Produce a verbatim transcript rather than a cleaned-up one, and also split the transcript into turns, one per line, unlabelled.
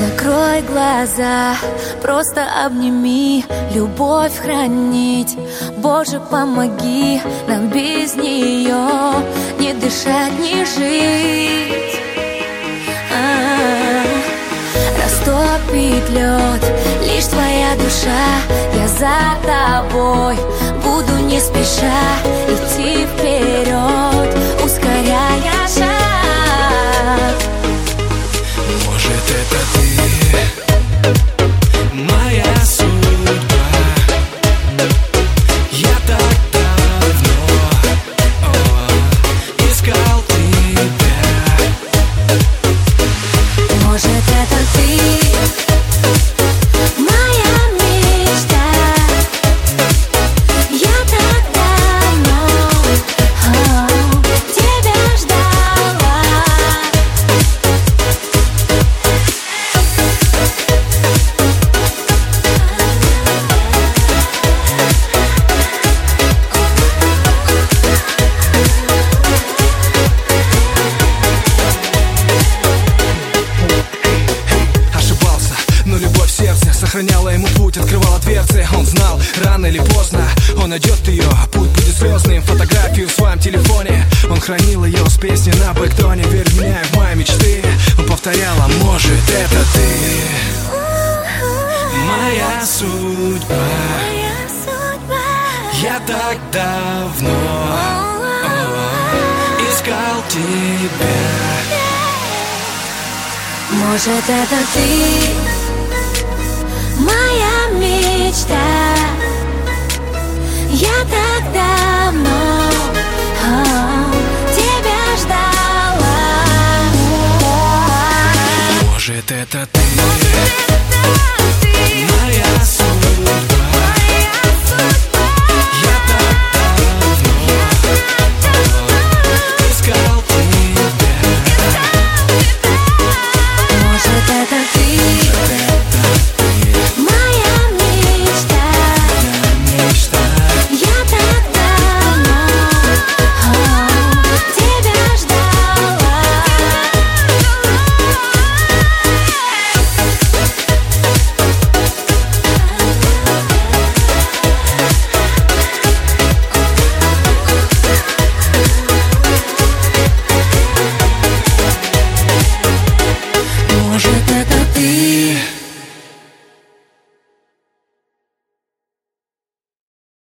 Закрой глаза, просто обними, любовь хранить. Боже, помоги нам без нее не дышать, не жить. А-а-а. Растопит лед лишь твоя душа. Я за тобой буду не спеша идти вперед, ускоряя шаг.
Может, это ты, моя судьба. Я так давно о, искал тебя.
Может, это ты, моя мечта. Я так давно о, тебя ждала.
Ошибался, но любовь в сердце сохраняла ему путь, открывала дверцы. Он знал, рано или поздно он найдет ее, а путь будет слезным. Фотографию в своем телефоне он хранил ее с песней на бэктоне. Верь в меня и в мои мечты, он повторял: а может, это ты, моя судьба.
Моя судьба.
Я так давно о, искал тебя.
Может, это ты, моя мечта. Я так давно о, тебя ждала.
Может, это ты, моя судьба.